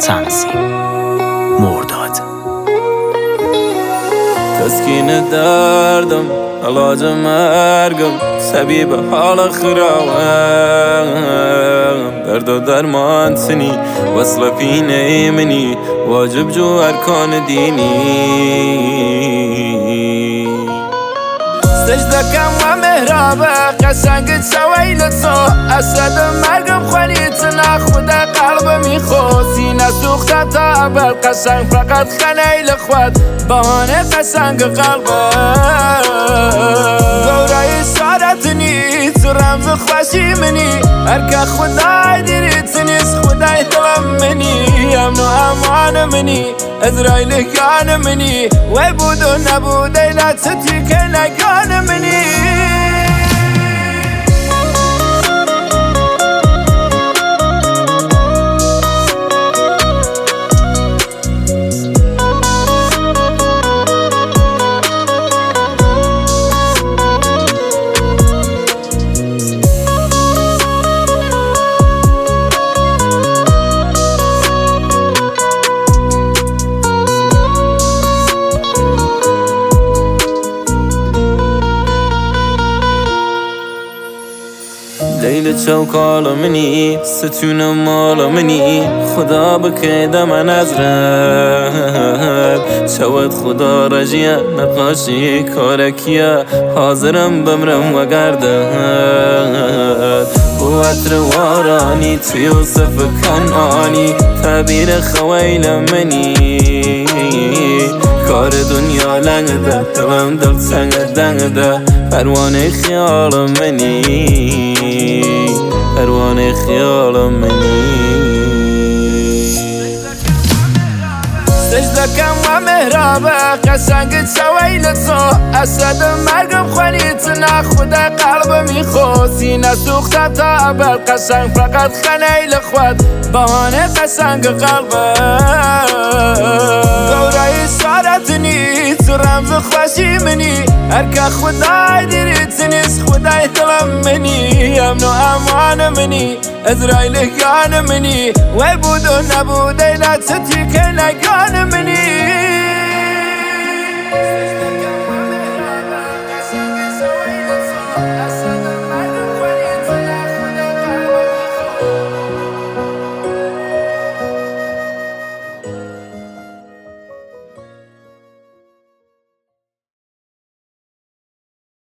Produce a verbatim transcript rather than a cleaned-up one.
تنظیم مرداد. تسکین دردم علاج مرگم طبیب حال خراوم درد و درمان تنی وصل پینه منی واجب جو ارکان دینی سجده کم و مهرابه قشنگ چوی لطو اسد مرگم خونیت نخوده قلب میخو سینه سوخته تا ابل قشنگ فقط خنه لخوت بهانه قشنگ قلبه گوره اشارتنی تو رمز خوشی منی هرکه خدای دیریت نیست خدای دلم منی امن و امان منی ازرائیل کان منی وی بود و نبود ایلاتتی که نگان منی لیل چوکال منی ستون مال منی خدا بکیده من از رد چود خدا رجیه نقاشی کارکیه حاضرم بمرم و گردد بو عطر وارانی تو یوسف کنعانی تعبیر خویل منی کار دنیا لنگ ده دلم دل سنگ دنگ ده پروانه خیال منی پروانه خیال منی سجده کم و مهرابه قشنگ چوی لطو اسد مرگم خونیت نخوده قلب میخو سینه سوخته تا ابل قشنگ فقط خنه لخوت بهانه قشنگ قلبه گوره اشارتنی تو رمز خوشی منی هرکه خدای دیریت نیست خدای دلم منی امن و امان منی ازرائیل کان منی وی بود و نبود ایلاتتی که نگان منی